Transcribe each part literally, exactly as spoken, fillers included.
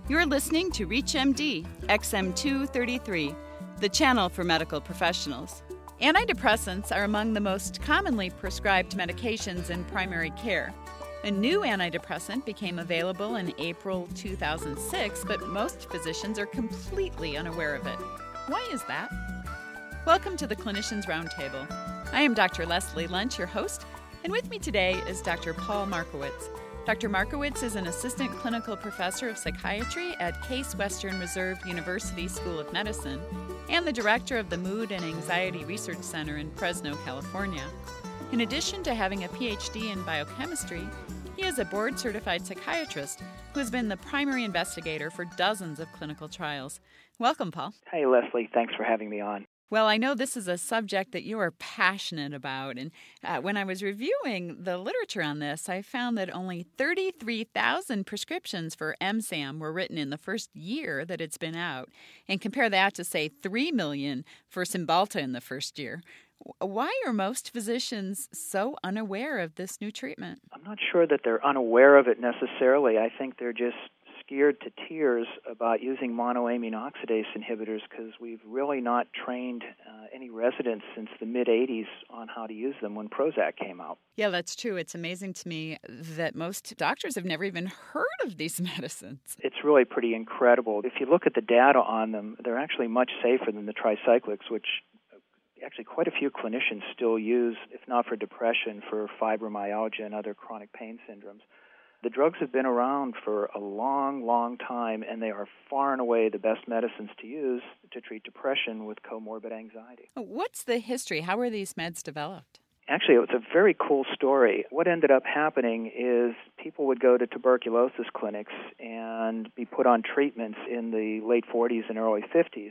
You're listening to ReachMD X M two thirty-three, the channel for medical professionals. Antidepressants are among the most commonly prescribed medications in primary care. A new antidepressant became available in April two thousand six, but most physicians are completely unaware of it. Why is that? Welcome to the Clinicians Roundtable. I am Doctor Leslie Lunch, your host, and with me today is Doctor Paul Markowitz. Doctor Markowitz is an assistant clinical professor of psychiatry at Case Western Reserve University School of Medicine and the director of the Mood and Anxiety Research Center in Fresno, California. In addition to having a P H D in biochemistry, he is a board-certified psychiatrist who has been the primary investigator for dozens of clinical trials. Welcome, Paul. Hey, Leslie. Thanks for having me on. Well, I know this is a subject that you are passionate about, and uh, when I was reviewing the literature on this, I found that only thirty-three thousand prescriptions for M SAM were written in the first year that it's been out, and compare that to, say, three million for Cymbalta in the first year. Why are most physicians so unaware of this new treatment? I'm not sure that they're unaware of it necessarily. I think they're just scared to tears about using monoamine oxidase inhibitors because we've really not trained uh, any residents since the mid-eighties on how to use them when Prozac came out. Yeah, that's true. It's amazing to me that most doctors have never even heard of these medicines. It's really pretty incredible. If you look at the data on them, they're actually much safer than the tricyclics, which actually quite a few clinicians still use, if not for depression, for fibromyalgia and other chronic pain syndromes. The drugs have been around for a long, long time, and they are far and away the best medicines to use to treat depression with comorbid anxiety. What's the history? How were these meds developed? Actually, it was a very cool story. What ended up happening is people would go to tuberculosis clinics and be put on treatments in the late forties and early fifties.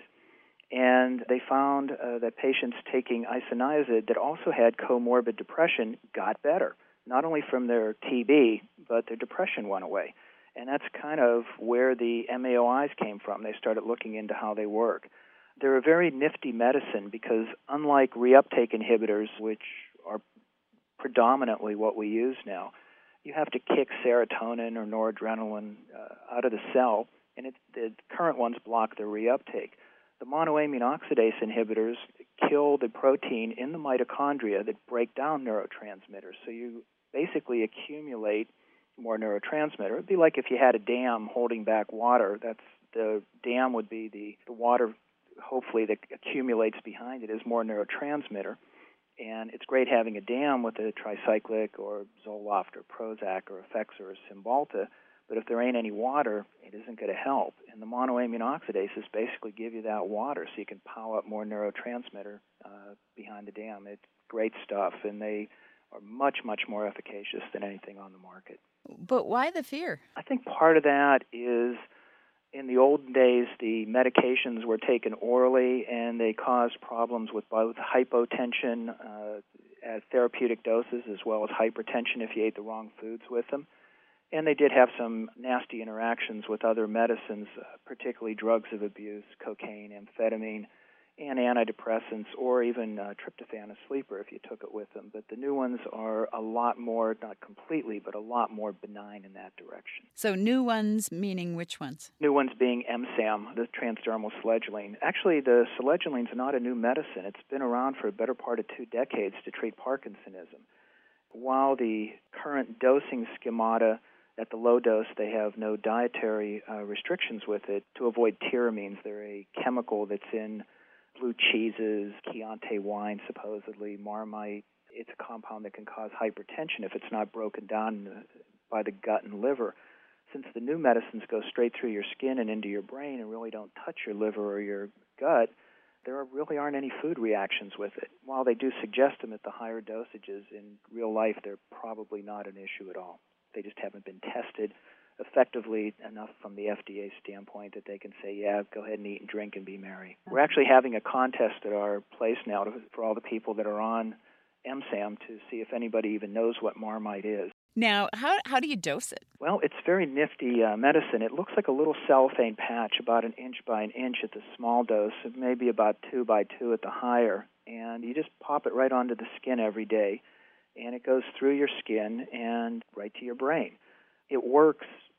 And they found uh, that patients taking isoniazid that also had comorbid depression got better, not only from their T B, but their depression went away. And that's kind of where the M A O Is came from. They started looking into how they work. They're a very nifty medicine because unlike reuptake inhibitors, which are predominantly what we use now, you have to kick serotonin or noradrenaline uh, out of the cell, and it, the current ones block the reuptake. The monoamine oxidase inhibitors kill the protein in the mitochondria that break down neurotransmitters. So you basically accumulate more neurotransmitter. It would be like if you had a dam holding back water. That's the dam would be the, the water, hopefully, that accumulates behind it is more neurotransmitter. And it's great having a dam with a tricyclic or Zoloft or Prozac or Effexor or Cymbalta. But if there ain't any water, it isn't going to help. And the monoamine oxidases basically give you that water so you can power up more neurotransmitter uh, behind the dam. It's great stuff, and they are much, much more efficacious than anything on the market. But why the fear? I think part of that is in the olden days, the medications were taken orally, and they caused problems with both hypotension uh, at therapeutic doses as well as hypertension if you ate the wrong foods with them. And they did have some nasty interactions with other medicines, uh, particularly drugs of abuse, cocaine, amphetamine, and antidepressants, or even uh, tryptophan, a sleeper, if you took it with them. But the new ones are a lot more, not completely, but a lot more benign in that direction. So new ones meaning which ones? New ones being M SAM, the transdermal selegiline. Actually, the selegiline is not a new medicine. It's been around for a better part of two decades to treat Parkinsonism. While the current dosing schemata at the low dose, they have no dietary uh, restrictions with it to avoid tyramines. They're a chemical that's in blue cheeses, Chianti wine, supposedly, Marmite. It's a compound that can cause hypertension if it's not broken down by the gut and liver. Since the new medicines go straight through your skin and into your brain and really don't touch your liver or your gut, there really aren't any food reactions with it. While they do suggest them at the higher dosages, in real life they're probably not an issue at all. They just haven't been tested effectively enough from the F D A standpoint that they can say, yeah, go ahead and eat and drink and be merry. We're actually having a contest at our place now to, for all the people that are on M SAM to see if anybody even knows what Marmite is. Now, how how do you dose it? Well, it's very nifty uh, medicine. It looks like a little cellophane patch, about an inch by an inch at the small dose, maybe about two by two at the higher. And you just pop it right onto the skin every day. And it goes through your skin and right to your brain. It works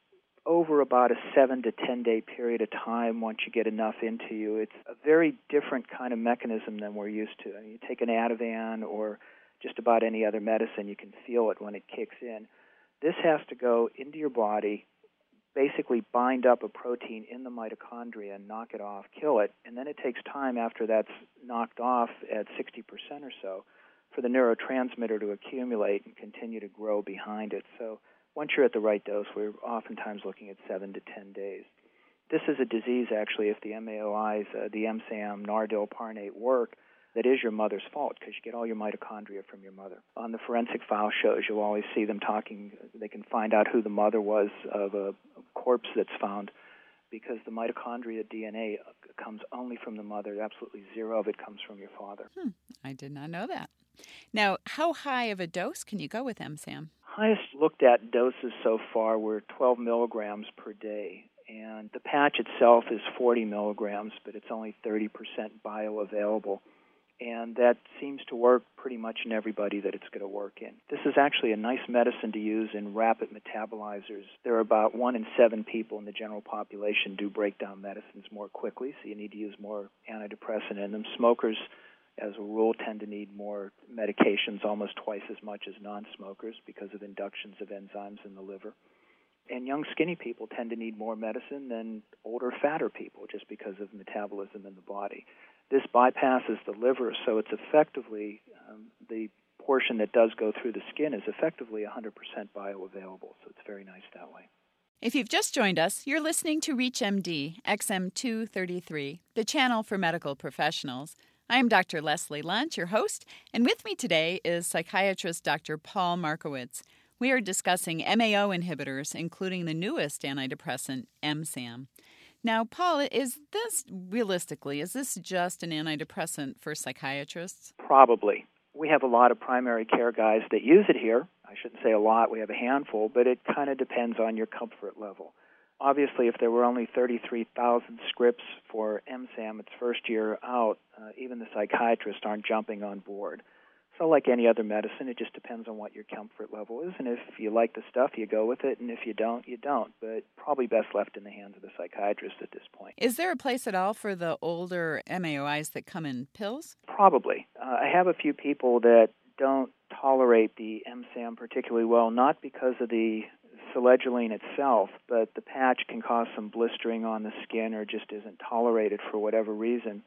over about a seven to ten day period of time once you get enough into you. It's a very different kind of mechanism than we're used to. I mean, you take an Ativan or just about any other medicine, you can feel it when it kicks in. This has to go into your body, basically bind up a protein in the mitochondria and knock it off, kill it, and then it takes time after that's knocked off at sixty percent or so for the neurotransmitter to accumulate and continue to grow behind it. So once you're at the right dose, we're oftentimes looking at seven to ten days. This is a disease, actually, if the M A O Is, uh, the M SAM, Nardil, Parnate work, that is your mother's fault because you get all your mitochondria from your mother. On the forensic file shows, you'll always see them talking. They can find out who the mother was of a corpse that's found because the mitochondria D N A comes only from the mother. Absolutely zero of it comes from your father. Hmm, I did not know that. Now, how high of a dose can you go with M SAM? Highest looked at doses so far were twelve milligrams per day. And the patch itself is forty milligrams, but it's only thirty percent bioavailable. And that seems to work pretty much in everybody that it's going to work in. This is actually a nice medicine to use in rapid metabolizers. There are about one in seven people in the general population do break down medicines more quickly, so you need to use more antidepressant in them. Smokers, as a rule, tend to need more medications, almost twice as much as non-smokers because of inductions of enzymes in the liver. And young, skinny people tend to need more medicine than older, fatter people just because of metabolism in the body. This bypasses the liver, so it's effectively, um, the portion that does go through the skin is effectively one hundred percent bioavailable, so it's very nice that way. If you've just joined us, you're listening to ReachMD, X M two thirty-three, the channel for medical professionals. I am Doctor Leslie Lundt, your host, and with me today is psychiatrist Doctor Paul Markowitz. We are discussing M A O inhibitors, including the newest antidepressant, M SAM. Now, Paul, is this, realistically, is this just an antidepressant for psychiatrists? Probably. We have a lot of primary care guys that use it here. I shouldn't say a lot, we have a handful, but it kind of depends on your comfort level. Obviously, if there were only thirty-three thousand scripts for M SAM its first year out, uh, even the psychiatrists aren't jumping on board. So like any other medicine, it just depends on what your comfort level is. And if you like the stuff, you go with it. And if you don't, you don't. But probably best left in the hands of the psychiatrist at this point. Is there a place at all for the older M A O Is that come in pills? Probably. Uh, I have a few people that don't tolerate the M SAM particularly well, not because of the selegiline itself, but the patch can cause some blistering on the skin or just isn't tolerated for whatever reason.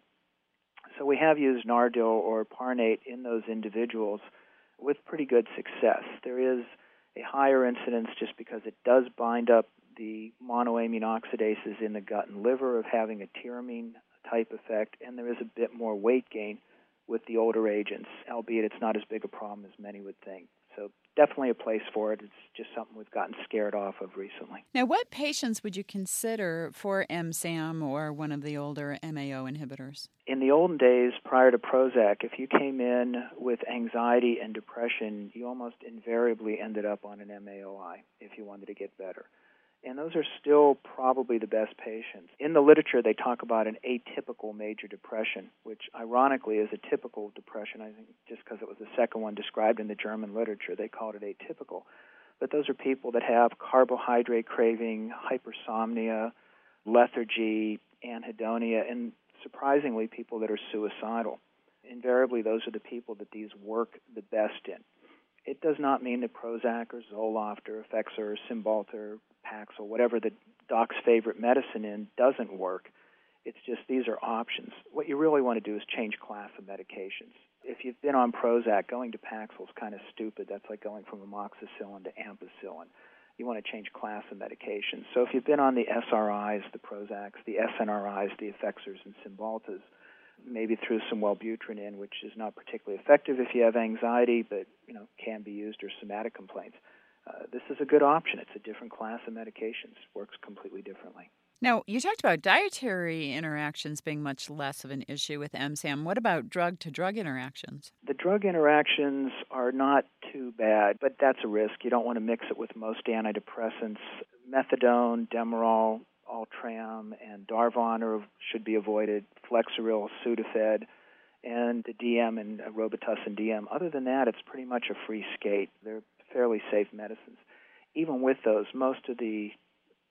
So we have used Nardil or Parnate in those individuals with pretty good success. There is a higher incidence just because it does bind up the monoamine oxidases in the gut and liver of having a tyramine-type effect, and there is a bit more weight gain with the older agents, albeit it's not as big a problem as many would think. So definitely a place for it. It's just something we've gotten scared off of recently. Now, what patients would you consider for M SAM or one of the older M A O inhibitors? In the olden days, prior to Prozac, if you came in with anxiety and depression, you almost invariably ended up on an M A O I if you wanted to get better. And those are still probably the best patients. In the literature, they talk about an atypical major depression, which ironically is a typical depression. I think just because it was the second one described in the German literature, they called it atypical. But those are people that have carbohydrate craving, hypersomnia, lethargy, anhedonia, and surprisingly, people that are suicidal. Invariably, those are the people that these work the best in. It does not mean that Prozac or Zoloft or Effexor or Cymbalta or Paxil, whatever the doc's favorite medicine in, doesn't work. It's just these are options. What you really want to do is change class of medications. If you've been on Prozac, going to Paxil is kind of stupid. That's like going from amoxicillin to ampicillin. You want to change class of medications. So if you've been on the S R Is, the Prozacs, the S N R Is, the Effexors, and Cymbaltas, maybe through some Wellbutrin in, which is not particularly effective if you have anxiety, but you know can be used or somatic complaints. Uh, this is a good option. It's a different class of medications. Works completely differently. Now, you talked about dietary interactions being much less of an issue with M SAM. What about drug-to-drug interactions? The drug interactions are not too bad, but that's a risk. You don't want to mix it with most antidepressants. Methadone, Demerol, Ultram, and Darvon are, should be avoided. Flexeril, Sudafed, and the D M and Robitussin D M. Other than that, it's pretty much a free skate. They're fairly safe medicines. Even with those, most of the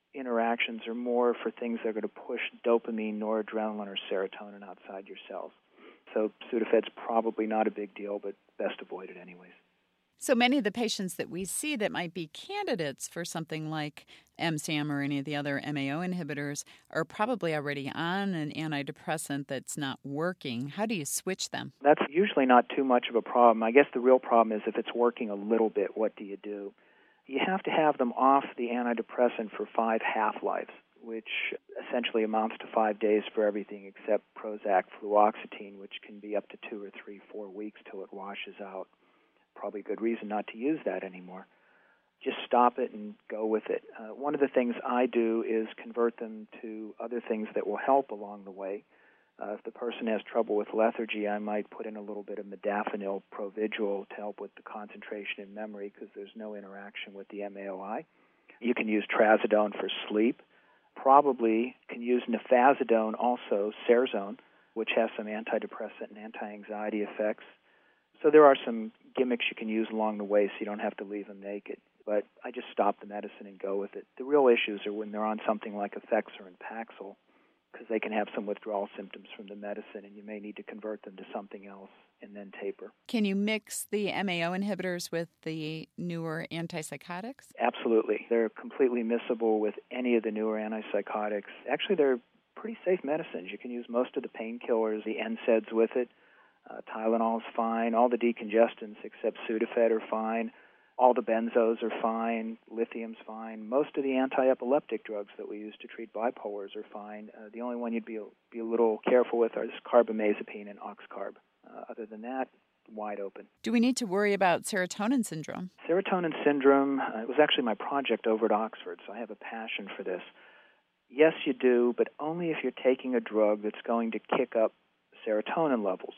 interactions are more for things that are going to push dopamine, noradrenaline, or serotonin outside your cells. So Sudafed's probably not a big deal, but best avoid it anyways. So many of the patients that we see that might be candidates for something like M SAM or any of the other M A O inhibitors are probably already on an antidepressant that's not working. How do you switch them? That's usually not too much of a problem. I guess the real problem is if it's working a little bit, what do you do? You have to have them off the antidepressant for five half-lives, which essentially amounts to five days for everything except Prozac fluoxetine, which can be up to two or three, four weeks till it washes out. Probably a good reason not to use that anymore. Just stop it and go with it. Uh, one of the things I do is convert them to other things that will help along the way. Uh, if the person has trouble with lethargy, I might put in a little bit of modafinil provigil to help with the concentration and memory because there's no interaction with the M A O I. You can use trazodone for sleep. Probably can use nifazodone also, Serzone, which has some antidepressant and anti-anxiety effects. So there are some gimmicks you can use along the way so you don't have to leave them naked. But I just stop the medicine and go with it. The real issues are when they're on something like Effexor and Paxil, because they can have some withdrawal symptoms from the medicine, and you may need to convert them to something else and then taper. Can you mix the M A O inhibitors with the newer antipsychotics? Absolutely. They're completely mixable with any of the newer antipsychotics. Actually, they're pretty safe medicines. You can use most of the painkillers, the N SAIDs with it. Uh, Tylenol's fine. All the decongestants except Sudafed are fine. All the benzos are fine. Lithium's fine. Most of the anti-epileptic drugs that we use to treat bipolars are fine. Uh, the only one you'd be, be a little careful with is carbamazepine and Oxcarb. Uh, other than that, wide open. Do we need to worry about serotonin syndrome? Serotonin syndrome, uh, it was actually my project over at Oxford, so I have a passion for this. Yes, you do, but only if you're taking a drug that's going to kick up serotonin levels.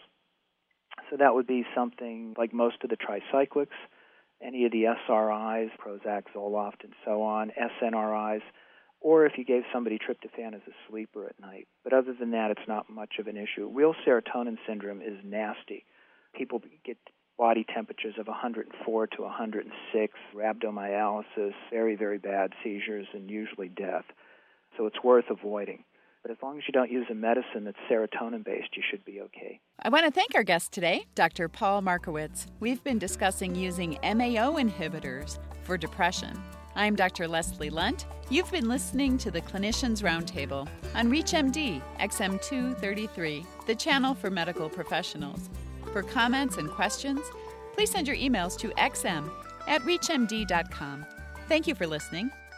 So that would be something like most of the tricyclics, any of the S R Is, Prozac, Zoloft, and so on, S N R Is, or if you gave somebody tryptophan as a sleeper at night. But other than that, it's not much of an issue. Real serotonin syndrome is nasty. People get body temperatures of one hundred four to one hundred six, rhabdomyolysis, very, very bad seizures, and usually death. So it's worth avoiding. But as long as you don't use a medicine that's serotonin-based, you should be okay. I want to thank our guest today, Doctor Paul Markowitz. We've been discussing using M A O inhibitors for depression. I'm Doctor Leslie Lunt. You've been listening to the Clinicians Roundtable on ReachMD X M two thirty-three, the channel for medical professionals. For comments and questions, please send your emails to x m at reach m d dot com. Thank you for listening.